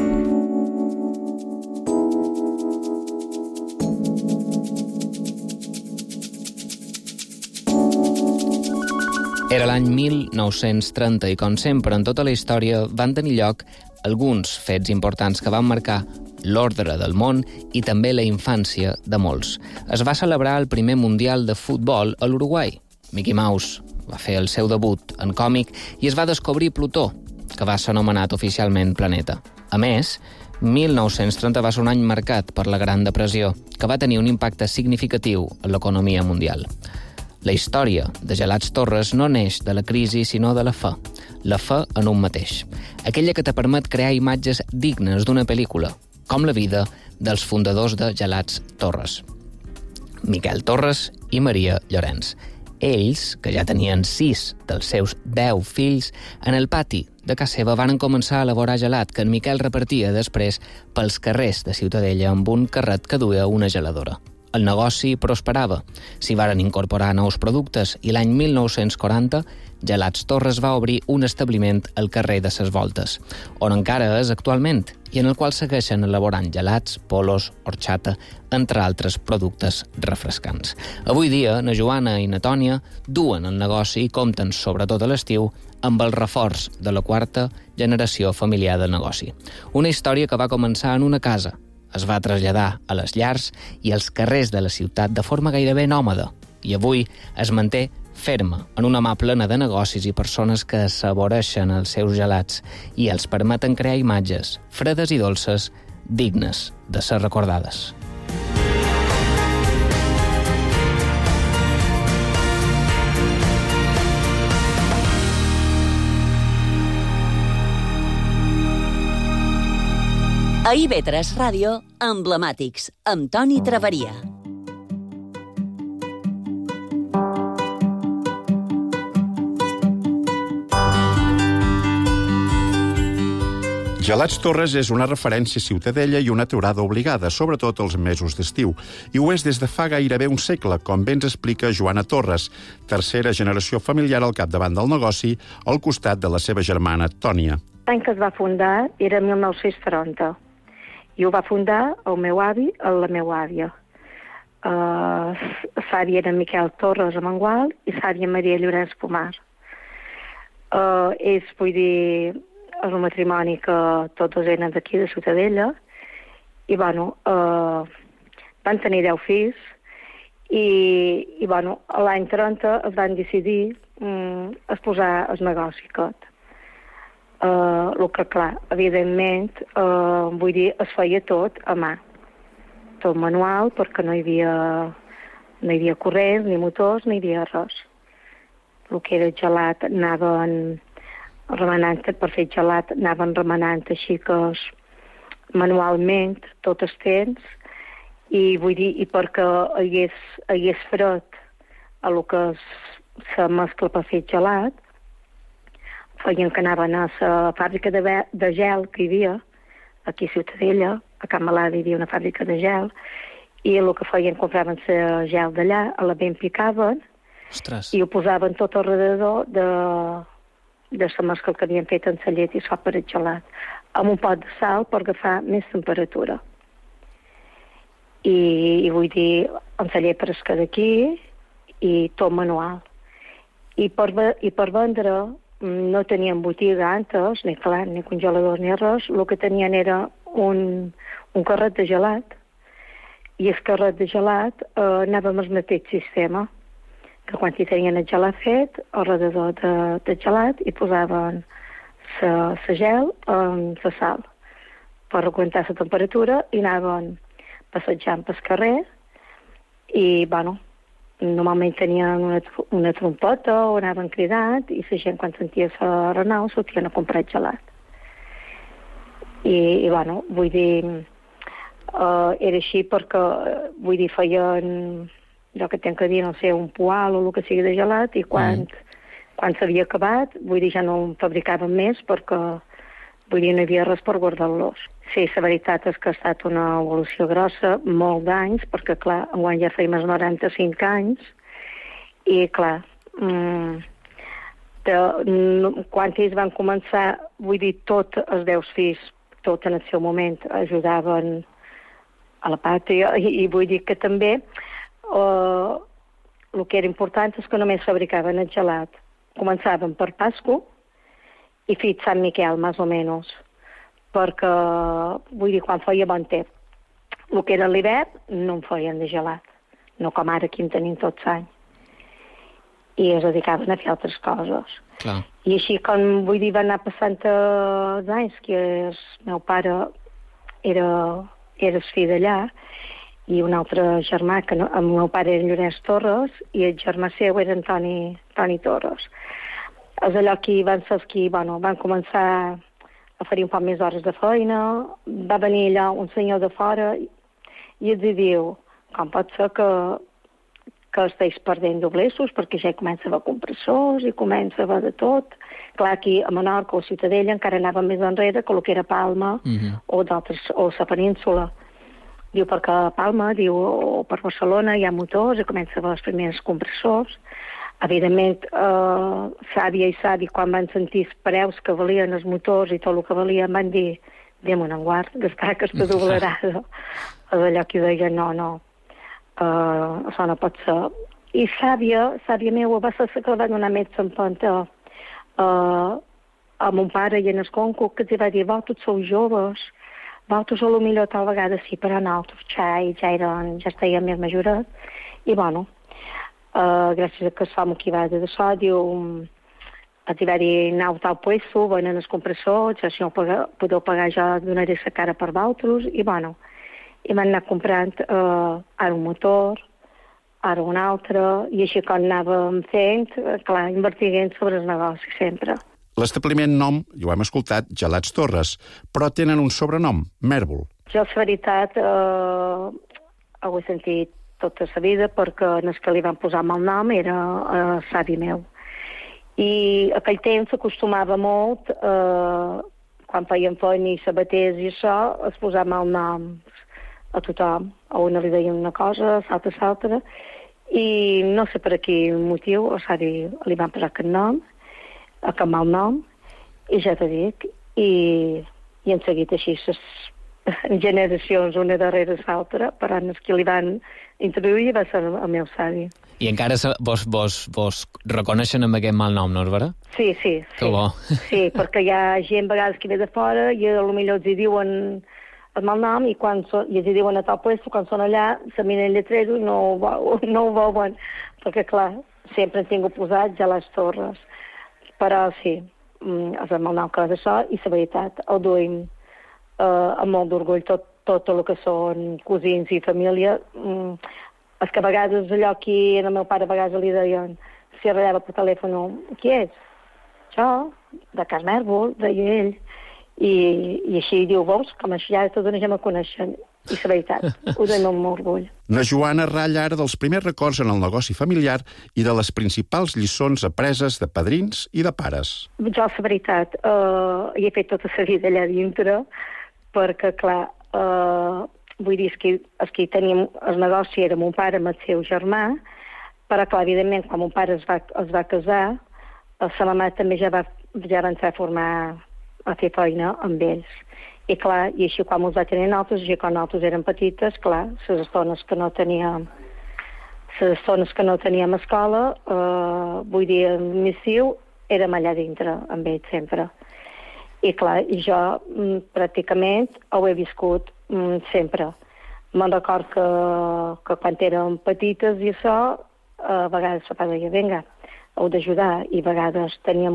Era l'any 1930 i, com sempre, en tota la història van tenir lloc alguns fets importants que van marcar l'ordre del món i també la infància de molts. Es va celebrar el primer Mundial de Futbol a l'Uruguai. Mickey Mouse va fer el seu debut en còmic i es va descobrir Plutó, que va ser anomenat oficialment planeta. A més, 1930 va ser un any marcat per la Gran Depressió, que va tenir un impacte significatiu en l'economia mundial. La història de Gelats Torres no neix de la crisi, sinó de la fe en un mateix. Aquella que te permet crear imatges dignes d'una pel·lícula, com la vida dels fundadors de Gelats Torres, Miquel Torres i Maria Llorenç. Ells, que ja tenien 6 dels seus 10 fills, en el pati de casa seva van començar a elaborar gelat que en Miquel repartia després pels carrers de Ciutadella amb un carret que duia una geladora. El negoci prosperava, s'hi varen incorporar nous productes i l'any 1940 Gelats Torres va obrir un establiment al carrer de ses Voltes, on encara és actualment i en el qual segueixen elaborant gelats, polos, horchata, entre altres productes refrescants. Avui dia, na Joana i na Tònia duen el negoci i compten, sobretot a l'estiu, amb el reforç de la 4ª generació familiar del negoci. Una història que va començar en una casa, es va traslladar a les llars i als carrers de la ciutat de forma gairebé nòmada i avui es manté ferma en una mà plena de negocis i persones que assaboreixen els seus gelats i els permeten crear imatges fredes i dolces dignes de ser recordades. A IB3 Ràdio, Emblemàtics, amb Toni Traveria. Gelats Torres és una referència a Ciutadella i una aturada obligada, sobretot els mesos d'estiu. I ho és des de fa gairebé un segle, com bé ens explica Joana Torres, tercera generació familiar al capdavant del negoci, al costat de la seva germana Tònia. L'any que es va fundar era 1930. I ho va fundar el meu avi i la meva àvia. Sàvia era Miquel Torres Amengual i Sàvia Maria Llorenç Pomar. Ells, vull dir, és un matrimoni que totes eren d'aquí, de Ciutadella, i, bueno, van tenir 10 fills, i bueno, l'any 30 es van decidir posar el negoci aquest. El que, clar, evidentment, vull dir, es feia tot a mà. Tot manual, perquè no hi havia corrents, ni motors, ni hi havia res. El que era gelat, anaven remenant, per fer gelat, anaven remenant així que manualment, tot el temps, i vull dir, i perquè hagués fred a el que se mescla per fer gelat, feien que anaven a la fàbrica de gel que hi havia, aquí a Ciutadella, a Can Malada hi havia una fàbrica de gel, i el que feien, compraven el gel d'allà, la ben picaven, i ho posaven tot alrededor de la mescla que havien fet en la llet i sop per el gelat, amb un pot de sal per agafar més temperatura. I vull dir, amb la llet fresca d'aquí, i tot manual. I per vendre no tenien botiga antes, ni congeladors ni res, el que tenien era un carret de gelat, i el carret de gelat anava amb el mateix sistema, que quan hi tenien el gelat fet, al redador del gelat hi posaven la gel amb la sal per aguantar la temperatura i anaven passejant pel carrer i, bueno, normalment tenien una trompeta o anaven cridant i la gent quan sentia la renau sortien a comprar gelat. I bueno, vull dir, era així perquè, vull dir, feien, jo que tenc que dir, no sé, un poal o el que sigui de gelat i quan s'havia acabat, vull dir, ja no en fabricaven més perquè, vull dir, no hi havia res per guardar-los. Sí, la veritat és que ha estat una evolució grossa, molt d'anys, perquè, clar, enguany ja feim els 95 anys, i, clar, quan ells van començar, vull dir, tots els 10 fills, tot en el seu moment, ajudaven a la pàtria, i vull dir que també el que era important és que només fabricaven el gelat. Començaven per Pasqua i fins Sant Miquel, més o menys, perquè, vull dir, quan feia bon temps, el que era l'hivern no en feien de gelat, no com ara aquí en tenim tots anys. I es dedicaven a fer altres coses. Clar. I així com, vull dir, va anar passant els anys, que el meu pare era el fill d'allà, i un altre germà, que no, el meu pare era Llorenç Torres, i el germà seu era Toni Torres. És allò que van ser els que, bueno, van començar a fer un poc més hores de feina, va venir allà un senyor de fora i els diu, com pot ser que estiguis perdent doblessos, perquè ja comença a haver compressors i comença a haver de tot. Clar, aquí a Menorca o a Ciutadella encara anava més enrere que el que era Palma o d'altres, o la península. Diu, perquè a Palma, diu, o per Barcelona hi ha motors i comença a haver els primers compressors. Evidentment, sàvia i savi, quan van sentir els preus que valien els motors i tot el que valien, van dir, déu-me'n en guard, gastar aquesta doblerada. És allò que deia, no, això no pot ser. I sàvia meva, va ser que va donar més s'empenta a mon pare i en el conco, que els va dir, vosaltres sou joves, vosaltres a lo millor tal vegada sí, però nosaltres ja estàvem més majorets. I bueno, gràcies a que som aquí va d'això, diu, els va dir, aneu tal puesto, venen els compressors, si no podeu pagar jo donaré la cara per vosaltres, i bueno, i van anar comprant ara un motor, ara un altre, i així com anàvem fent, clar, invertint sobre el negoci sempre. L'establiment nom, i ho hem escoltat, Gelats Torres, però tenen un sobrenom, Mèrbol. Jo, la veritat, ho he sentit tota la vida perquè en el que li van posar mal nom era savi meu. I aquell temps s'acostumava molt, quan feien feina i sabaters i això, es posava mal nom a tothom. A una li deien una cosa, a l'altra, i no sé per quin motiu, o sigui, li van posar aquest nom, aquest mal nom, i ja t'ho dic, i han seguit així les generacions una darrere l'altra, però els que li van introduir va ser el meu savi. I encara vos reconeixen amb aquest mal nom, no és vera? Sí. Que bo. Sí, perquè hi ha gent a vegades que ve de fora i potser els hi diuen el mal nom i els hi diuen a tal puesto, quan són allà, se miren el lletrero i no ho veuen, perquè clar, sempre han tingut posat Gelats Torres. Però sí, és el mal nom que és això, i la veritat, el duim amb molt d'orgull tot el que són cosins i família. És que a vegades allò que el meu pare a vegades li deien, si arrellava per telèfon, qui és? Jo, de Cas Mèrbol, deia ell. I així diu, veus, com així ja tots ens ja me coneixen. I la veritat, ho donem amb molt orgull. Na Joana ratlla ara dels primers records en el negoci familiar i de les principals lliçons apreses de padrins i de pares. Jo, la veritat, hi he fet tota la vida allà dintre, perquè, clar, vull dir, que teníem el negoci era mon pare amb el seu germà, però, clar, evidentment, quan mon pare es va casar, la mama també ja va entrar a formar, a fer feina amb ells. I clar, i així quan ens va tenir nosaltres, i quan nosaltres érem petites, clar, les estones que no teníem escola, vull dir, l'estiu, érem allà dintre amb ells sempre. I clar, jo pràcticament ho he viscut sempre. Me'n record que quan érem petites i això, a vegades el pare deia, vinga, heu d'ajudar, i a vegades teníem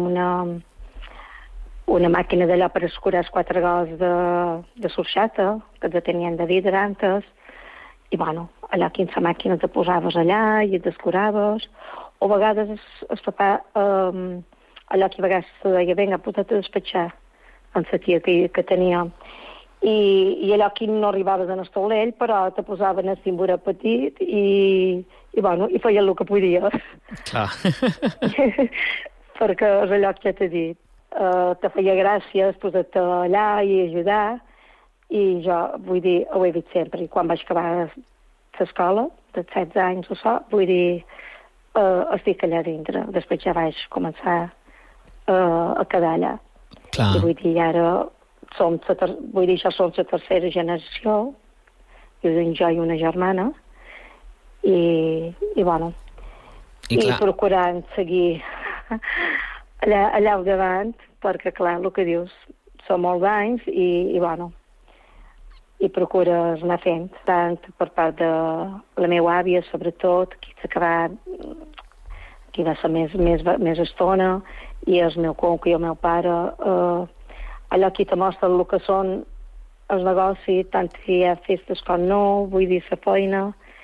una màquina d'allò per escurar els 4 gols de sorxata, que te tenien de vidre antes, i bueno, allò aquí en la màquina te posaves allà i et descuraves, o a vegades el papà, allò que a vegades te deia, vinga, posa't a despatxar, amb la tia que tenia, i allò aquí no arribaves en el taulell, però te posaven el cimbora petit i bueno, i feien el que podies. Clar. Perquè és allò que ja t'he dit. Te feia gràcia posar-te allà i ajudar, i jo, vull dir, ho he dit sempre. I quan vaig acabar l'escola, de 16 anys o so, vull dir, estic allà dintre. Després ja vaig començar a quedar allà. Clar. I vull dir, ara ja som la tercera generació, jo i una germana, i bueno, i procurant seguir allà al davant, perquè, clar, el que dius, són molts anys i bueno, i procures anar fent, tant per part de la meva àvia, sobretot, qui va ser més estona, i el meu conc i el meu pare, allò aquí te mostra el que són els negocis, tant si hi ha festes com no, vull dir, la feina,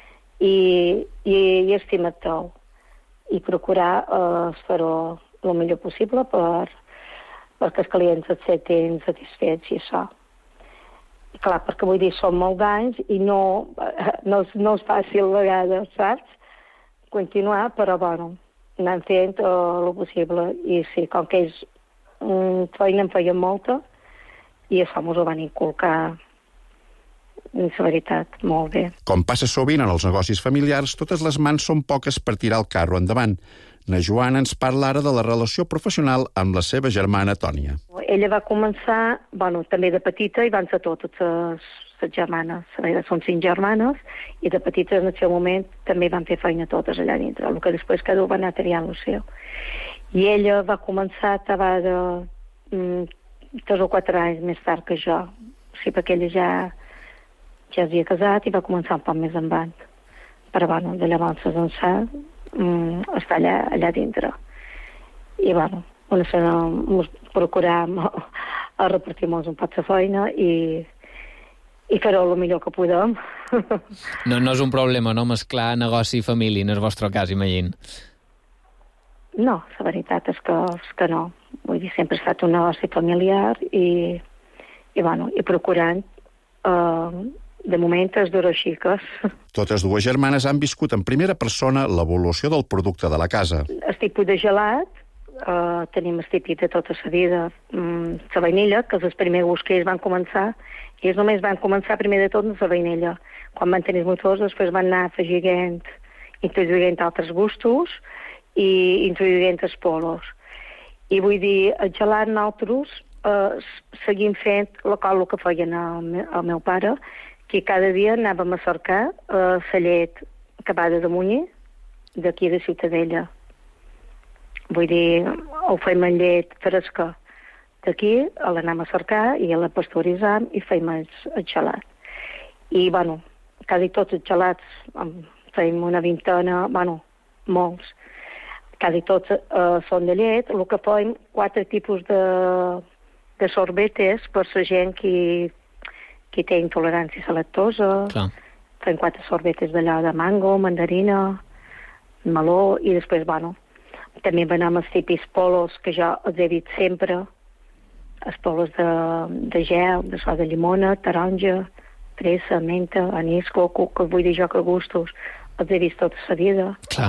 i estima't teu, i procurar fer-ho el millor possible perquè els clients et sentin satisfets i això. I clar, perquè vull dir, són molts anys i no és fàcil a vegades, saps? Continuar, però bueno, anant fent el possible. I sí, com que ells feina en feien molta, i això mos ho van inculcar, la veritat, molt bé. Com passa sovint en els negocis familiars, totes les mans són poques per tirar el carro endavant. Na Joana ens parla ara de la relació professional amb la seva germana Tònia. Ella va començar, bueno, també de petita, i van ser totes les germanes. Són 5 germanes, i de petites en el seu moment també van fer feina totes allà dintre, el que després cada un va anar triant el seu. I ella va començar de 3 o 4 anys més tard que jo. O sigui, perquè ella ja havia casat i va començar un poc més endavant. Però, bueno, de llavors d'ençà està allà dintre. I, bueno, procurem a repartir-nos un poc la feina i fer-ho el millor que podem. No és un problema, no, mesclar negoci i família, en el vostre cas, imagino. No, la veritat és que no. Vull dir, sempre ha estat un negoci familiar i procurant de moment és dues xiques. Totes dues germanes han viscut en primera persona l'evolució del producte de la casa. El tipus de gelat, tenim el típic de tota la vida, la vainilla, que és el primer gust que ells van començar, i ells només van començar primer de tot amb la vainilla. Quan van tenir els motors, després van anar afegint, introduint altres gustos i introduint els polos. I vull dir, el gelat nosaltres seguim fent el que feien el meu pare, que cada dia anàvem a cercar la llet acabada de munyir d'aquí de Ciutadella. Vull dir, ho fem amb llet fresca d'aquí, l'anàvem a cercar i la pasteuritzam i fem el gelat. I, bueno, quasi tots els gelats, fem una vintena, bueno, molts, quasi tots són de llet. El que fem 4 tipus de sorbetes per la gent qui té intolerància a la lactosa. Clar. Fem 4 sorbetes d'allò de mango, mandarina, meló, i després, bueno, també venem els típics polos que jo els he dit sempre, els polos de gel, de llimona, taronja, fresa, menta, anís, coco, que vull dir jo que gustos els he vist tota la vida. Clar.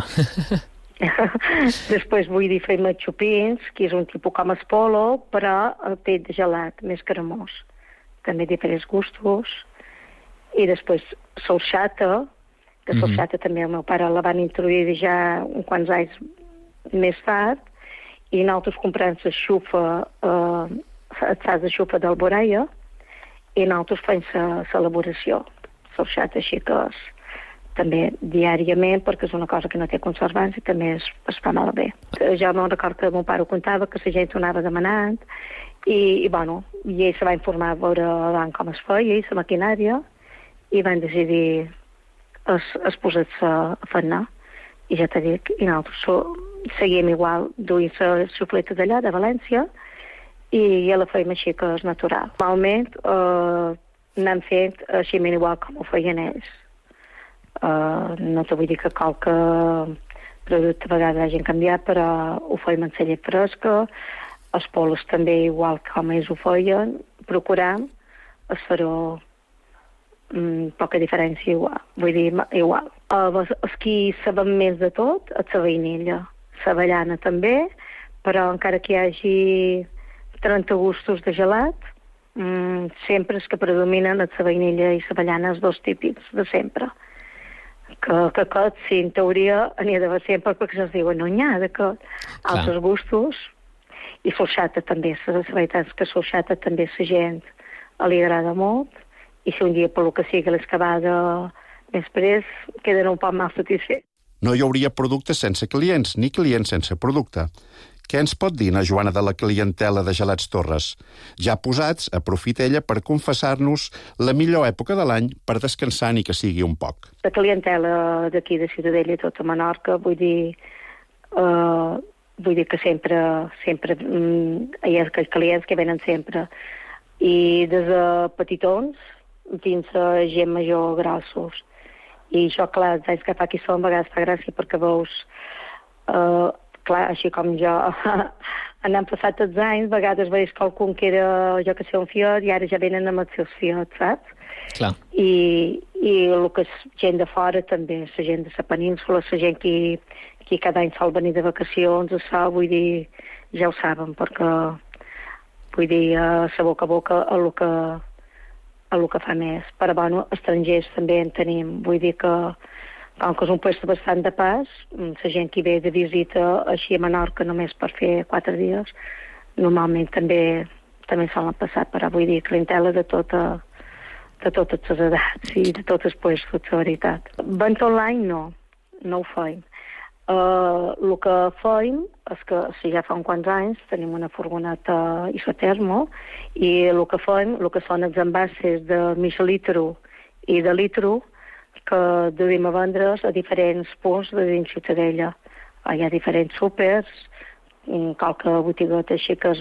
Després vull dir fem xupins, que és un tipus com el polo, però el fet de gelat, més cremós. També diferents gustos. I després sorxata, que sorxata també el meu pare la van introduir ja uns quants anys més tard, i nosaltres comprem la xufa, el sas de xufa d'Alboraia, i nosaltres fem l'elaboració. Sorxata així que és també diàriament, perquè és una cosa que no té conservants i també es fa malbé. Jo me'n recordo que el meu pare ho contava, que la gent ho anava demanant, i bueno, i ell se va informar a veure com es feia, i la maquinària, i van decidir es posar-se a fer-ne. I ja t'he dit, i nosaltres seguim igual, duim la xufleta d'allà, de València, i ja la feim així que és natural. Normalment anem fent així igual com ho feien ells. No te vull dir que qualque producte a vegades hagin canviat, però ho feim en la llet fresca, els polos també igual com ells ho feien, procurem fer-ho poca diferència igual, vull dir, igual. Els qui saben més de tot és la vainilla, l'avellana també, però encara que hi hagi 30 gustos de gelat, sempre els que predominen és la vainilla i l'avellana, els dos típics de sempre. Que aquest, sí, en teoria, n'hi ha d'haver sempre, perquè se'ns diuen, no n'hi ha d'aquest. Altres gustos, i l'orxata també, la veritat és que l'orxata també la gent li agrada molt, i si un dia per lo que sigui l'excavada després, queden un poc mal satisfets. No hi hauria producte sense clients, ni clients sense producte. Què ens pot dir, na Joana, de la clientela de Gelats Torres? Ja posats, aprofita ella per confessar-nos la millor època de l'any per descansar ni que sigui un poc. La clientela d'aquí de Ciutadella i tota Menorca, vull dir que sempre hi ha aquells clients que venen sempre. I des de petitons fins a gent major grossos. I això, clar, els anys que fa aquí som, a vegades fa gràcia perquè veus, clar, així com jo, han passat els anys, a vegades veus qualcun que era, jo que sé, un fiat, i ara ja venen amb els seus fiats, saps? Clar. I el que és gent de fora també, la gent de la península, la gent que cada any sol venir de vacacions, això, vull dir, ja ho saben, perquè, vull dir, a boca a boca, el que fa més. Però, bueno, estrangers també en tenim. Vull dir que, com que és un lloc bastant de pas, la gent que ve de visita així a Menorca només per fer 4 dies, normalment també solen passar, però vull dir, clientela de totes les edats i de tots els llocs, la veritat. Venda online no ho feim. El que feim és que si ja fa uns quants anys tenim una furgoneta isotermo i el que feim, el que són els envasos de mig litro i de litro que duim a vendre's a diferents punts de dins Ciutadella. Hi ha diferents súpers, qualque botigueta així que és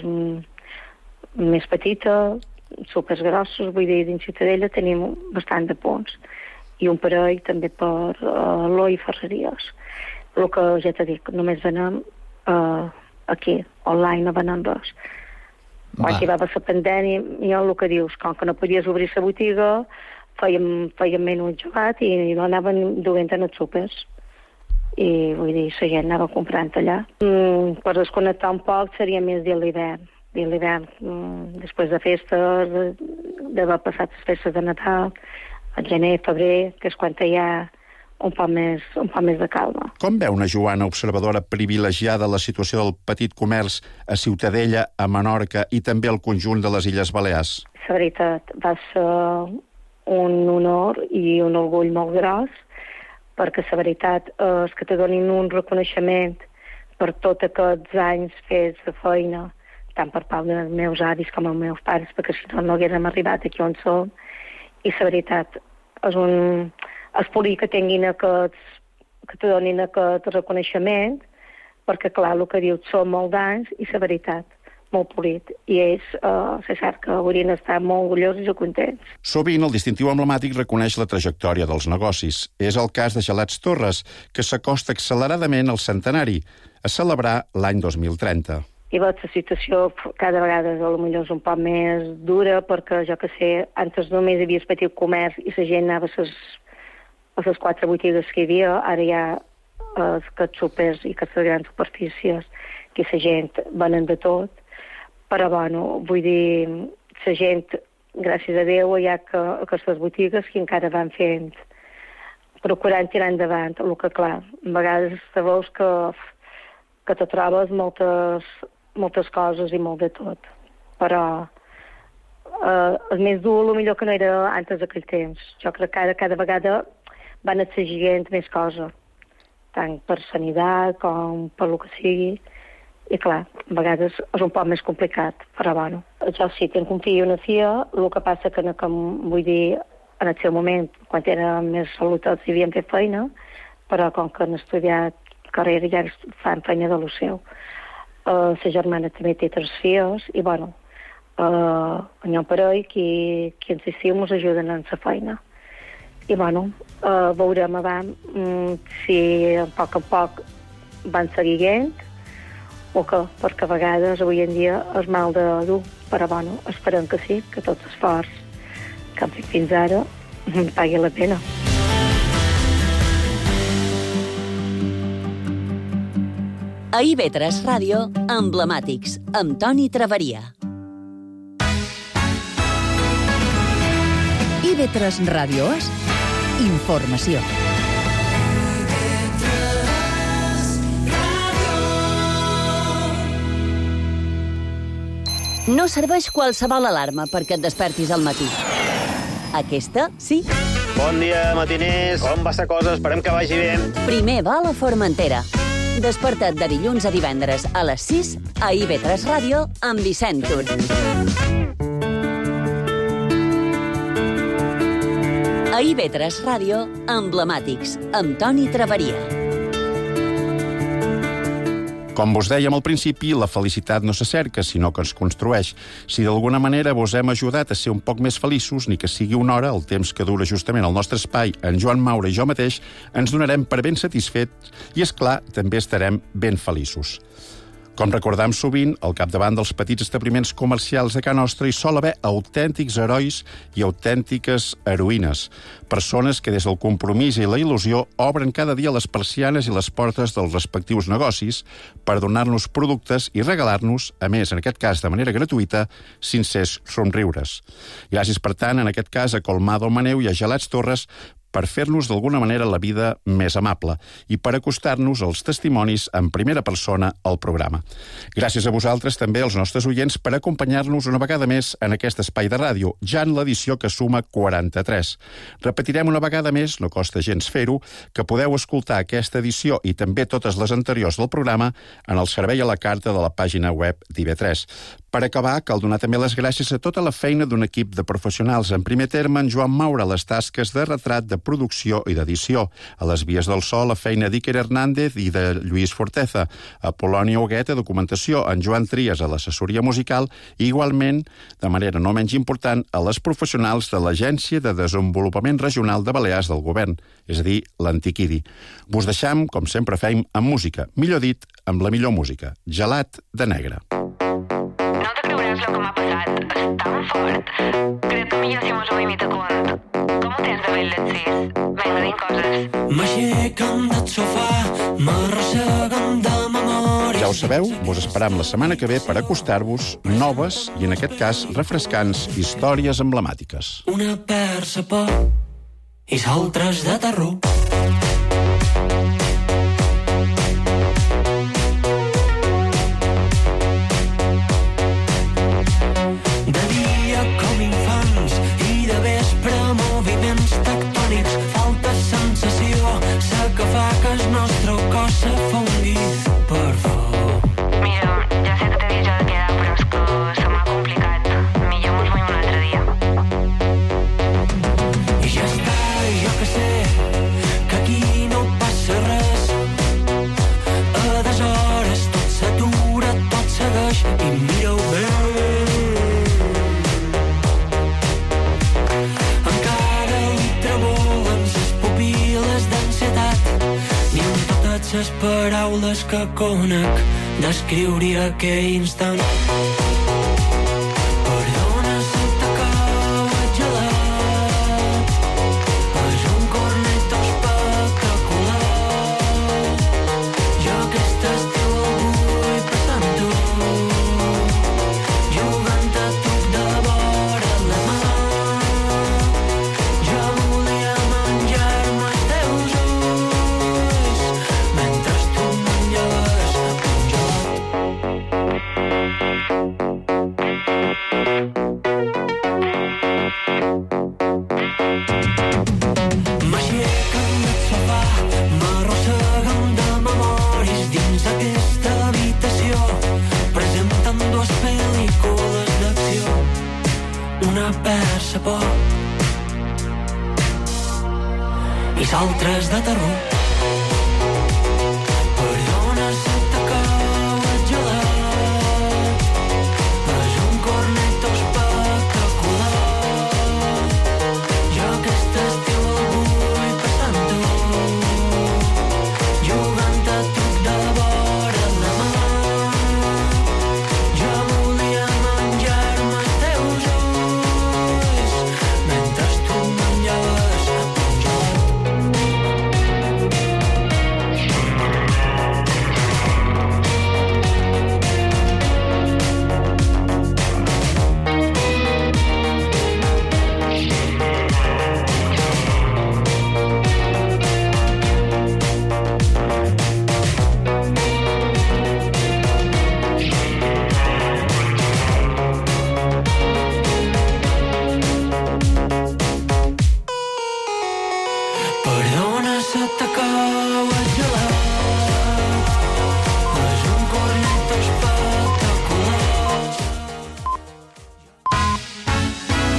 més petita, súpers grossos, vull dir, dins Ciutadella tenim bastant de punts i un parell també per l'O i ferreries. El que ja t'he dit, només venem aquí, online no venem res. Quan hi va haver la pandèmia, jo el que dius, com que no podies obrir la botiga, fèiem menú gelat i no anaven duent en els súpers. I vull dir, la gent anava comprant allà. Per desconnectar un poc seria més de l'hivern. Després de festes, d'haver passat les festes de Nadal, el gener, febrer, que és quan hi ha un poc més de calma. Com veu una Joana observadora privilegiada la situació del petit comerç a Ciutadella, a Menorca i també al conjunt de les Illes Balears? La veritat, va ser un honor i un orgull molt gros, perquè la veritat és que te donin un reconeixement per tots aquests anys fets de feina, tant per part dels meus avis com els meus pares, perquè si no haguéssim arribat aquí on som. I la veritat, és polir que tinguin que te donin aquest reconeixement, perquè, clar, el que dius són molts anys i la veritat, molt polit. I ells, se sap que haurien d'estar molt orgullosos i contents. Sovint el distintiu emblemàtic reconeix la trajectòria dels negocis. És el cas de Gelats Torres, que s'acosta acceleradament al centenari, a celebrar l'any 2030. I veig la situació cada vegada potser és un poc més dura, perquè, jo que sé, antes només hi havia el petit comerç i la gent anava a les 4 botigues que hi havia, ara hi ha aquests súpers i aquestes grans superfícies que la gent venen de tot, però, bueno, vull dir, la gent, gràcies a Déu, hi ha aquestes botigues que encara van fent, procurant tirar endavant, el que, clar, a vegades te veus que te trobes moltes coses i molt de tot, però és més dur, millor que no era antes d'aquell temps. Jo crec que cada vegada van exigint més coses, tant per sanitat com per el que sigui. I clar, a vegades és un poc més complicat, però bueno. Jo sí, tinc un fill i una filla, el que passa que, vull dir, en el seu moment, quan eren més salutats, hi havien fet feina, però com que han estudiat carrera ja fan feina de lo seu. La germana també té 3 filles i, bueno, hi ha un parell que ens ens ajuden en la feina. I, bueno, veurem si a poc van seguir guent o què, perquè a vegades avui en dia és mal de dur, però, bueno, esperem que sí, que tot l'esforç que hem fet fins ara pagui la pena. A IB3 Ràdio, Emblemàtics, amb Toni Traveria. IB3 Ràdio és informació. No serveix qualsevol alarma perquè et despertis al matí. Aquesta, sí. Bon dia, matiners. Com va la cosa? Esperem que vagi bé. Primer va a la Formentera. Desperta't de dilluns a divendres a les 6 a IB3 Ràdio amb Vicent Tur. A IB3 Ràdio, Emblemàtics, amb Toni Traveria. Com vos dèiem al principi, la felicitat no se cerca, sinó que es construeix. Si d'alguna manera vos hem ajudat a ser un poc més feliços, ni que sigui una hora, el temps que dura justament el nostre espai, en Joan Maura i jo mateix, ens donarem per ben satisfets i, és clar, també estarem ben feliços. Com recordam sovint, al capdavant dels petits establiments comercials de Can Nostra hi sol haver autèntics herois i autèntiques heroïnes. Persones que des del compromís i la il·lusió obren cada dia les persianes i les portes dels respectius negocis per donar-nos productes i regalar-nos, a més, en aquest cas de manera gratuïta, sincers somriures. Gràcies, per tant, en aquest cas a Colmado Maneu i a Gelats Torres per fer-nos d'alguna manera la vida més amable i per acostar-nos als testimonis en primera persona al programa. Gràcies a vosaltres també, als nostres oients, per acompanyar-nos una vegada més en aquest espai de ràdio, ja en l'edició que suma 43. Repetirem una vegada més, no costa gens fer-ho, que podeu escoltar aquesta edició i també totes les anteriors del programa en el servei a la carta de la pàgina web d'IB3. Per acabar, cal donar també les gràcies a tota la feina d'un equip de professionals. En primer terme, en Joan Maura, les tasques de retrat, de producció i d'edició. A les vies del so, la feina d'Iker Hernández i de Lluís Forteza. A Polònia Huguet, a documentació. En Joan Trias, a l'assessoria musical. I, igualment, de manera no menys important, a les professionals de l'Agència de Desenvolupament Regional de Balears del Govern, és a dir, l'Antiquidi. Vos deixam, com sempre fem, amb música. Millor dit, amb la millor música. Gelat de negre. No te creuràs lo que m'ha passat. És tan fort. Crec que millor si mos ho imita cont. Com ho tens de bé les 6? Vinga, dint coses. M'aixequen del sofà, m'arrosseguen de memòries. Ja ho sabeu, vos esperam la setmana que ve per acostar-vos noves i, en aquest cas, refrescants històries emblemàtiques. Una persa por i s'altres de terror. Les paraules que conec descriuria aquell instant. Perdona si t'acaba el gelat. És un corneto espectacular. Jo aquest estiu el vull passar amb tu, jugant a truc de vora la mà. Jo volia menjar-me els teus ulls mentre tu menjaves un gelat. M'aixequen del sofà, m'arrosseguen de memòries dins aquesta habitació. Presenten 2 pel·lícules d'acció, una persa por i s'altres de terror.